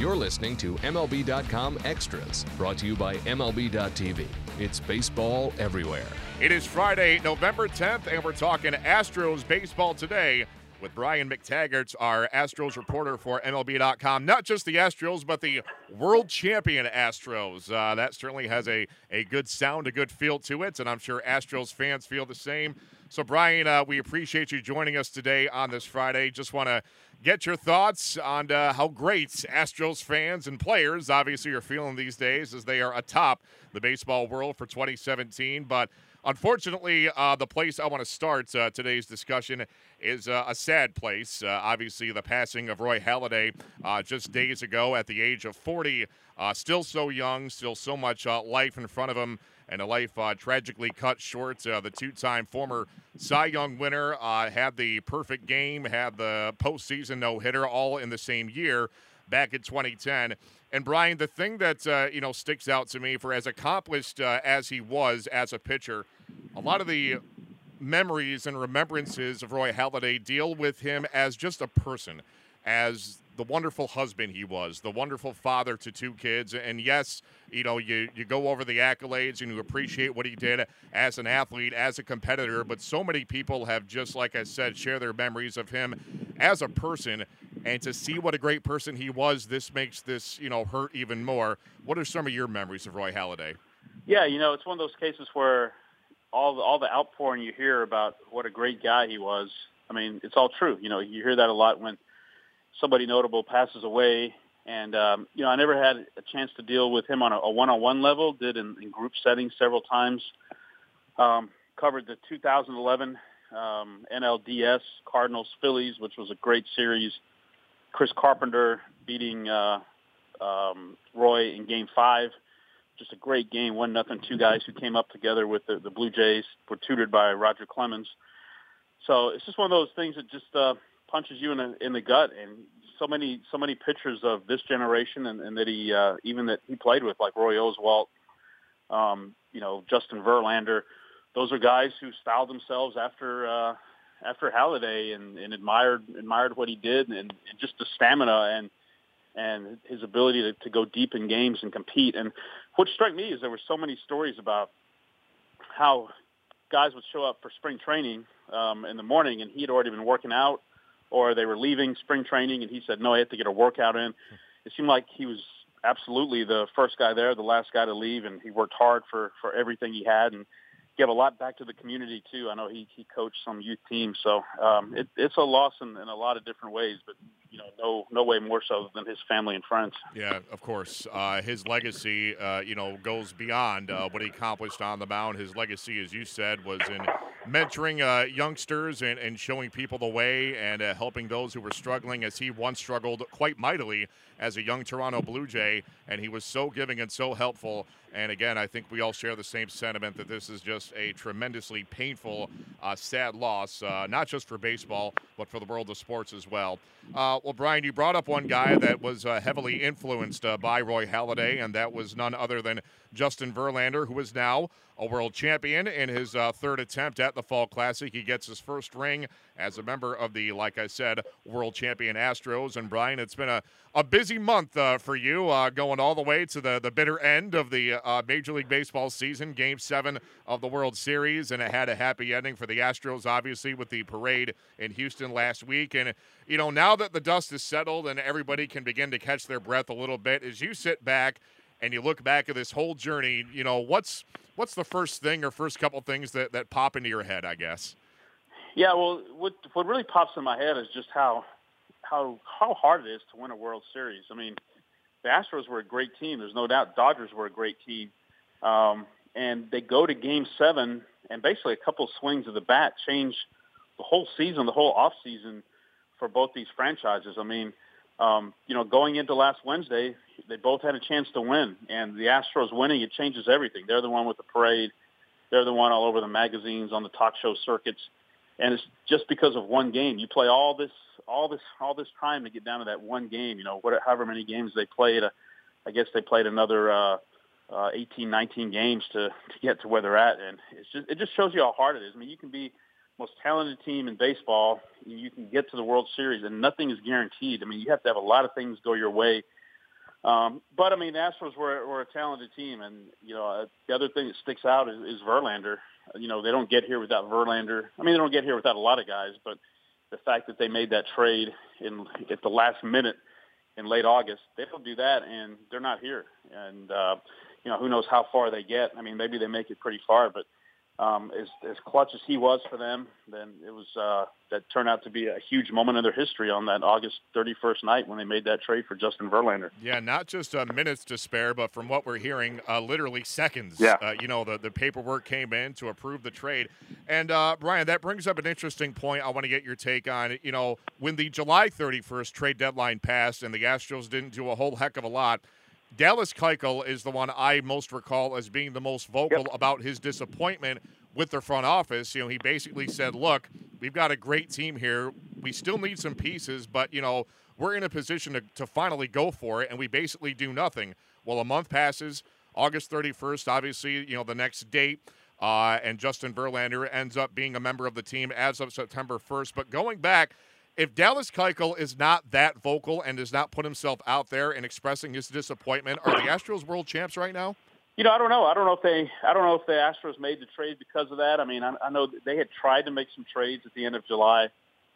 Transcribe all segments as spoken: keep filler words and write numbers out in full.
You're listening to M L B dot com Extras, brought to you by M L B dot T V. It's baseball everywhere. It is Friday, November tenth, and we're talking Astros baseball today with Brian McTaggart, our Astros reporter for M L B dot com. Not just the Astros, but the world champion Astros. Uh, that certainly has a, a good sound, a good feel to it, and I'm sure Astros fans feel the same. So, Brian, uh, we appreciate you joining us today on this Friday. Just want to get your thoughts on uh, how great Astros fans and players obviously are feeling these days as they are atop the baseball world for twenty seventeen. But unfortunately, uh, the place I want to start uh, today's discussion is uh, a sad place. Uh, obviously, the passing of Roy Halladay uh, just days ago at the age of forty. Uh, still so young, still so much uh, life in front of him, and a life uh, tragically cut short. Uh, the two-time former Cy Young winner uh, had the perfect game, had the postseason no-hitter, all in the same year back in twenty ten. And, Brian, the thing that, uh, you know, sticks out to me for as accomplished uh, as he was as a pitcher, a lot of the memories and remembrances of Roy Halladay deal with him as just a person, as the wonderful husband he was, the wonderful father to two kids. And yes, you know, you, you go over the accolades and you appreciate what he did as an athlete, as a competitor, but so many people have just, like I said, share their memories of him as a person. And to see what a great person he was, this makes this, you know, hurt even more. What are some of your memories of Roy Halladay? Yeah, you know, it's one of those cases where all the, all the outpouring you hear about what a great guy he was, I mean, it's all true. You know, you hear that a lot when somebody notable passes away. And, um, you know, I never had a chance to deal with him on a, a one-on-one level, did in, in group settings several times. Um, covered the two thousand eleven um, N L D S Cardinals-Phillies, which was a great series. Chris Carpenter beating uh, um, Roy in Game five. Just a great game, one nothing. Two guys who came up together with the, the Blue Jays, were tutored by Roger Clemens. So it's just one of those things that just uh, punches you in the in the gut. And so many so many pitchers of this generation, and, and that he uh, even that he played with, like Roy Oswalt, um, you know, Justin Verlander. Those are guys who styled themselves after uh, after Halladay and, and admired admired what he did, and, and just the stamina and and his ability to, to go deep in games and compete. And what struck me is there were so many stories about how guys would show up for spring training um, in the morning, and he had already been working out, or they were leaving spring training, and he said, no, I have to get a workout in. It seemed like he was absolutely the first guy there, the last guy to leave, and he worked hard for, for everything he had and gave a lot back to the community, too. I know he, he coached some youth teams, so um, it, it's a loss in, in a lot of different ways, but you know, no no way more so than his family and friends. Yeah, of course. Uh, his legacy, uh, you know, goes beyond uh, what he accomplished on the mound. His legacy, as you said, was in mentoring uh, youngsters and, and showing people the way and uh, helping those who were struggling, as he once struggled quite mightily as a young Toronto Blue Jay, and he was so giving and so helpful. And again, I think we all share the same sentiment that this is just a tremendously painful, uh, sad loss, uh, not just for baseball, but for the world of sports as well. Uh, well, Brian, you brought up one guy that was uh, heavily influenced uh, by Roy Halladay, and that was none other than Justin Verlander, who is now a world champion in his uh, third attempt at the Fall Classic. He gets his first ring as a member of the, like I said, world champion Astros. And, Brian, it's been a, a busy month uh, for you, uh, going all the way to the, the bitter end of the uh, Major League Baseball season, Game seven of the World Series, and it had a happy ending for the Astros, obviously, with the parade in Houston last week. And, you know, now that the dust is settled and everybody can begin to catch their breath a little bit, as you sit back and you look back at this whole journey, you know, what's what's the first thing or first couple things that, that pop into your head, I guess? Yeah, well, what what really pops in my head is just how how how hard it is to win a World Series. I mean, the Astros were a great team. There's no doubt. Dodgers were a great team. Um, and they go to Game seven, and basically a couple swings of the bat change the whole season, the whole offseason for both these franchises. I mean, um, you know, going into last Wednesday, they both had a chance to win. And the Astros winning, it changes everything. They're the one with the parade. They're the one all over the magazines, on the talk show circuits. And it's just because of one game. You play all this, all this, all this time to get down to that one game. You know, whatever, however many games they played. Uh, I guess they played another uh, uh, eighteen, nineteen games to, to get to where they're at, and it's just it just shows you how hard it is. I mean, you can be most talented team in baseball. You can get to the World Series, and nothing is guaranteed. I mean, you have to have a lot of things go your way Um, but, I mean, the Astros were, were a talented team. And, you know, uh, the other thing that sticks out is, is Verlander. You know, they don't get here without Verlander. I mean, they don't get here without a lot of guys, but the fact that they made that trade in at the last minute in late August, they don't do that, and they're not here. And, uh, you know, who knows how far they get. I mean, maybe they make it pretty far, but um, as, as clutch as he was for them, then it was uh, that turned out to be a huge moment in their history on that August thirty-first night when they made that trade for Justin Verlander. Yeah, not just uh, minutes to spare, but from what we're hearing, uh, literally seconds. Yeah. Uh, you know, the, the paperwork came in to approve the trade. And, uh, Brian, that brings up an interesting point I want to get your take on. You know, when the July thirty-first trade deadline passed and the Astros didn't do a whole heck of a lot, Dallas Keuchel is the one I most recall as being the most vocal Yep. about his disappointment with their front office. You know, he basically said, look, we've got a great team here. We still need some pieces, but, you know, we're in a position to, to finally go for it, and we basically do nothing. Well, a month passes, August thirty-first, obviously, you know, the next date, uh, and Justin Verlander ends up being a member of the team as of September first. But going back, if Dallas Keuchel is not that vocal and does not put himself out there and expressing his disappointment, are the Astros world champs right now? You know, I don't know. I don't know if they. I don't know if the Astros made the trade because of that. I mean, I, I know they had tried to make some trades at the end of July.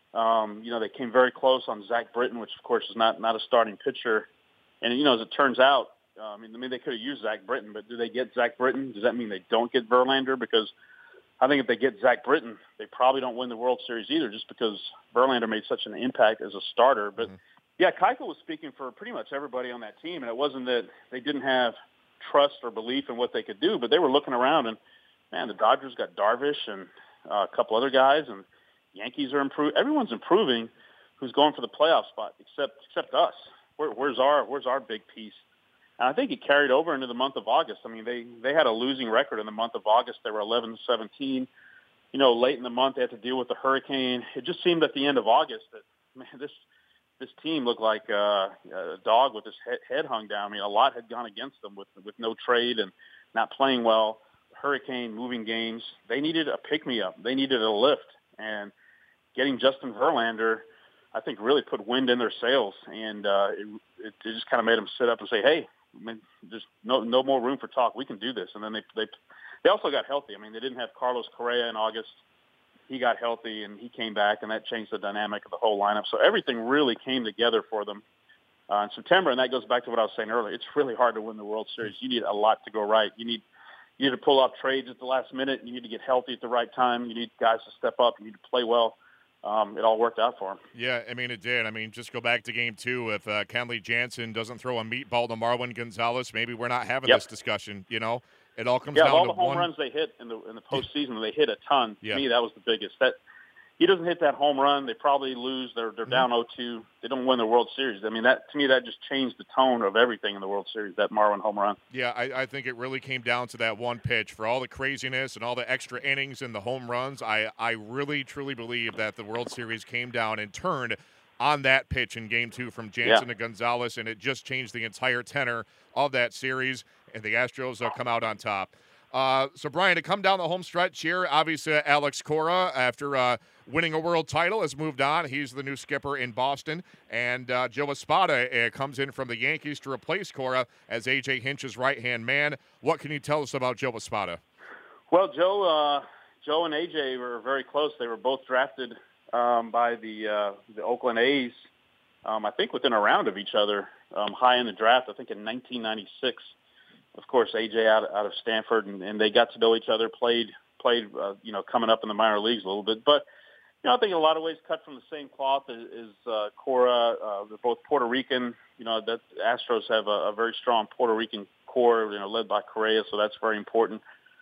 Um, you know, they came very close on Zach Britton, which of course is not not a starting pitcher. And you know, as it turns out, uh, I mean, I mean they could have used Zach Britton, but do they get Zach Britton? Does that mean they don't get Verlander? Because I think if they get Zach Britton, they probably don't win the World Series either, just because Verlander made such an impact as a starter. But, mm-hmm. yeah, Keuchel was speaking for pretty much everybody on that team, and it wasn't that they didn't have trust or belief in what they could do, but they were looking around, and, man, the Dodgers got Darvish and uh, a couple other guys, and Yankees are improving. Everyone's improving who's going for the playoff spot except except us. Where, where's our Where's our big piece? And I think it carried over into the month of August. I mean, they, they had a losing record in the month of August. They were eleven and seventeen. You know, late in the month, they had to deal with the hurricane. It just seemed at the end of August that, man, this this team looked like uh, a dog with his head, head hung down. I mean, a lot had gone against them with with no trade and not playing well. Hurricane, moving games. They needed a pick-me-up. They needed a lift. And getting Justin Verlander, I think, really put wind in their sails. And uh, it, it just kind of made them sit up and say, hey, I mean, there's no no more room for talk. We can do this. And then they they they also got healthy. I mean, they didn't have Carlos Correa in August. He got healthy, and he came back, and that changed the dynamic of the whole lineup. So everything really came together for them uh, in September, and that goes back to what I was saying earlier. It's really hard to win the World Series. You need a lot to go right. You need you need to pull off trades at the last minute. You need to get healthy at the right time. You need guys to step up. You need to play well. Um, it all worked out for him. Yeah, I mean, it did. I mean, just go back to game two. If uh, Kenley Jansen doesn't throw a meatball to Marwin Gonzalez, maybe we're not having yep. this discussion, you know? It all comes yeah, down all to the home one. runs they hit in the in the postseason, they hit a ton. Yeah. To me, that was the biggest. That he doesn't hit that home run, they probably lose. They're they're Mm-hmm. down oh two. They don't win the World Series. I mean, that to me, that just changed the tone of everything in the World Series, that Marwin home run. Yeah, I, I think it really came down to that one pitch. For all the craziness and all the extra innings and the home runs, I, I really, truly believe that the World Series came down and turned on that pitch in game two from Jansen Yeah. to Gonzalez, and it just changed the entire tenor of that series, and the Astros uh, come out on top. Uh, so, Brian, to come down the home stretch here, obviously Alex Cora, after uh, winning a world title, has moved on. He's the new skipper in Boston. And uh, Joe Espada uh, comes in from the Yankees to replace Cora as A J Hinch's right-hand man. What can you tell us about Joe Espada? Well, Joe uh, Joe and A J were very close. They were both drafted um, by the uh, the Oakland A's, um, I think within a round of each other, um, high in the draft, I think in nineteen ninety-six. Of course, A J out, out of Stanford, and, and they got to know each other, played, played, uh, you know, coming up in the minor leagues a little bit. But, you know, I think in a lot of ways cut from the same cloth as, as uh, Cora. Uh, they're both Puerto Rican. You know, that Astros have a, a very strong Puerto Rican core, you know, led by Correa, so that's very important.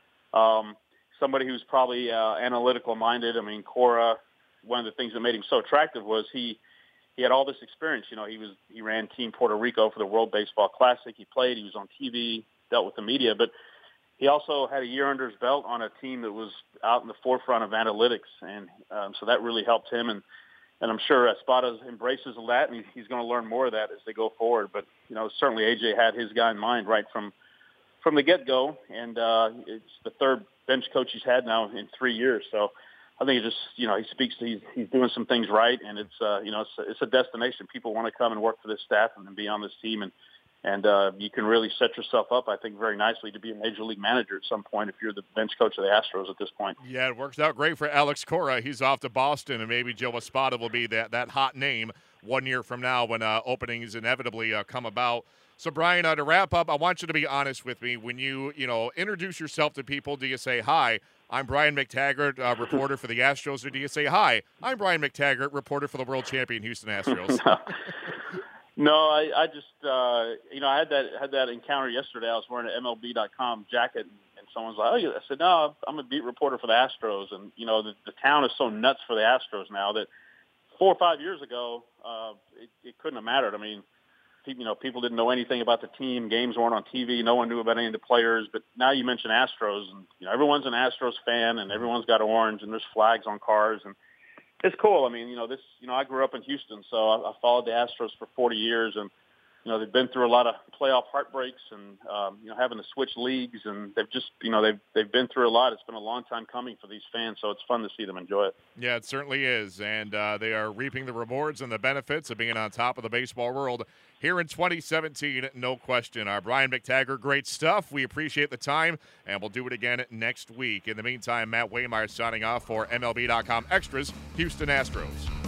Um, somebody who's probably uh, analytical-minded. I mean, Cora, one of the things that made him so attractive was he he had all this experience. You know, he was he ran Team Puerto Rico for the World Baseball Classic. He played. He was on T V. Dealt with the media, but he also had a year under his belt on a team that was out in the forefront of analytics, and um, so that really helped him. And, and I'm sure Espada embraces that, and he's going to learn more of that as they go forward. But you know, certainly A J had his guy in mind right from from the get-go, and uh, it's the third bench coach he's had now in three years. So I think it just you know he speaks to he's, he's doing some things right, and it's uh, you know it's, it's a destination. People want to come and work for this staff and be on this team and. And uh, you can really set yourself up, I think, very nicely to be a major league manager at some point if you're the bench coach of the Astros at this point. Yeah, it works out great for Alex Cora. He's off to Boston, and maybe Joe Espada will be that, that hot name one year from now when uh, openings inevitably uh, come about. So, Brian, uh, to wrap up, I want you to be honest with me. When you, you know, introduce yourself to people, do you say, hi, I'm Brian McTaggart, uh, reporter for the Astros, or do you say, hi, I'm Brian McTaggart, reporter for the world champion Houston Astros? No, I, I just, uh, you know, I had that had that encounter yesterday. I was wearing an M L B dot com jacket, and, and someone's like, oh, yeah. I said, no, I'm a beat reporter for the Astros. And, you know, the, the town is so nuts for the Astros now that four or five years ago, uh, it, it couldn't have mattered. I mean, you know, people didn't know anything about the team. Games weren't on T V. No one knew about any of the players. But now you mention Astros, and, you know, everyone's an Astros fan, and everyone's got orange, and there's flags on cars. And it's cool. I mean, you know, this, you know, I grew up in Houston, so I, I followed the Astros for forty years, and, you know, they've been through a lot of playoff heartbreaks and, um, you know, having to switch leagues, and they've just, you know, they've, they've been through a lot. It's been a long time coming for these fans, so it's fun to see them enjoy it. Yeah, it certainly is, and uh, they are reaping the rewards and the benefits of being on top of the baseball world here in twenty seventeen, no question. Our Brian McTaggart, great stuff. We appreciate the time, and we'll do it again next week. In the meantime, Matt Waymire signing off for M L B dot com Extras, Houston Astros.